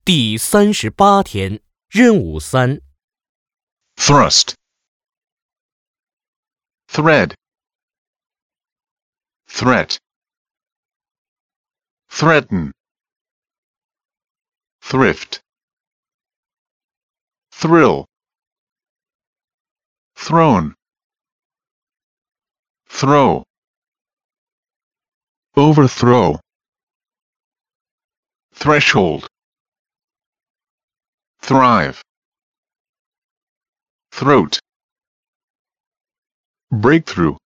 第38天，任务3。 Thrust. Thread. Threat. Threaten. Thrift. Thrill. Thrown. Throw. Overthrow. Threshold. Thrive. Throat. Breakthrough.